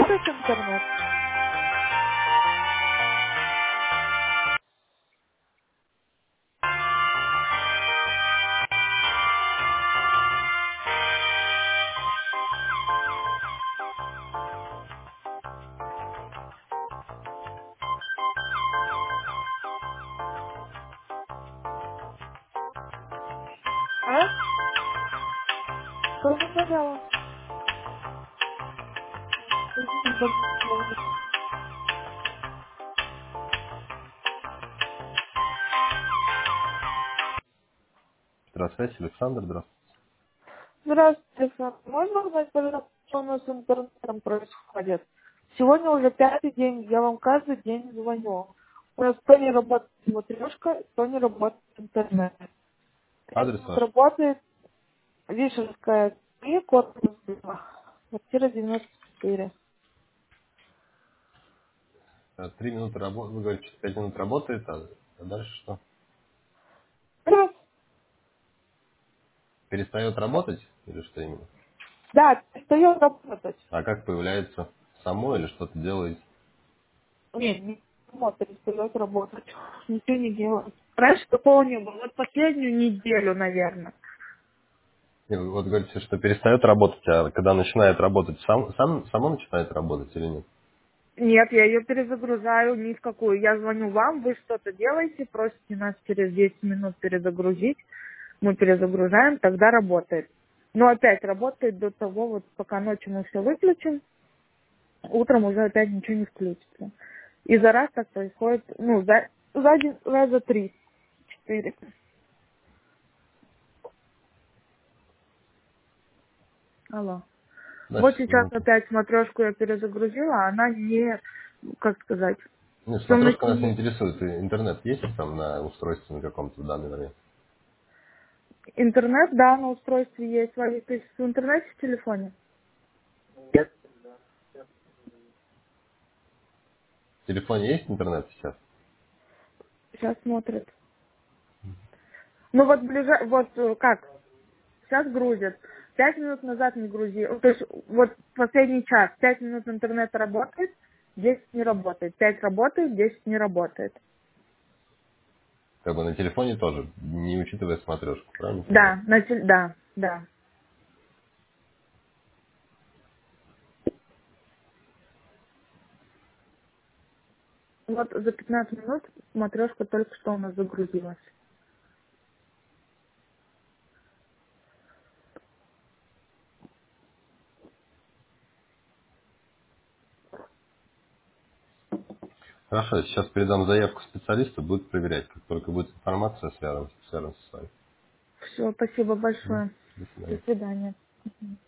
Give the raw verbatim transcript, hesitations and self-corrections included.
работает интернет? А? Что ты сказала? Здравствуйте, Александр, здравствуйте. Здравствуйте, Александр. Можно узнать, пожалуйста, что у нас с интернетом происходит? Сегодня уже пятый день, я вам каждый день звоню. У нас то не работает смотрешка, то не работает интернет. Пять Адрес минут ваш? работает Вишерская, три, корпус два, квартира девяносто четыре. Э, Три минуты работы, вы говорите, что пять минут работает, а а дальше что? Раз. Перестает работать или что именно? Да, перестает работать. А как появляется само или что-то делаете? Нет, не вот, перестает работать. Ничего не делает. Раньше такого не было. Вот последнюю неделю, наверное. Не, вы вот говорите, что перестает работать, а когда начинает работать, сам, сам, само начинает работать или нет? Нет, я ее перезагружаю ни в какую. Я звоню вам, вы что-то делаете, просите нас через десять минут перезагрузить. Мы перезагружаем, тогда работает. Но опять работает до того, вот пока ночью мы все выключим, утром уже опять ничего не включится. И за раз так происходит, ну, за, за день, раза три, четыре. Алло. Вот Дальше сейчас минуту. опять смотрешку я перезагрузила, а она не, как сказать, Ну, в смотрешка темноте нас не не... интересует. И интернет есть там на устройстве на каком-то в данный момент? Интернет, да, на устройстве есть. Вали, ты в интернете в телефоне? Нет. В телефоне есть интернет сейчас? Сейчас смотрит. Ну вот ближе, вот э, как, сейчас грузит. Пять минут назад не грузил. То есть вот последний час, пять минут интернет работает, десять не работает. Пять работает, десять не работает. Как бы на телефоне тоже, не учитывая смотрешку, правильно понимаю? Да, на тел- да, да. Вот за пятнадцать минут смотрешка только что у нас загрузилась. Хорошо, сейчас передам заявку специалисту, будет проверять. Как только будет информация, связана, связана с вами. Все, спасибо М, большое. До До свидания. свидания.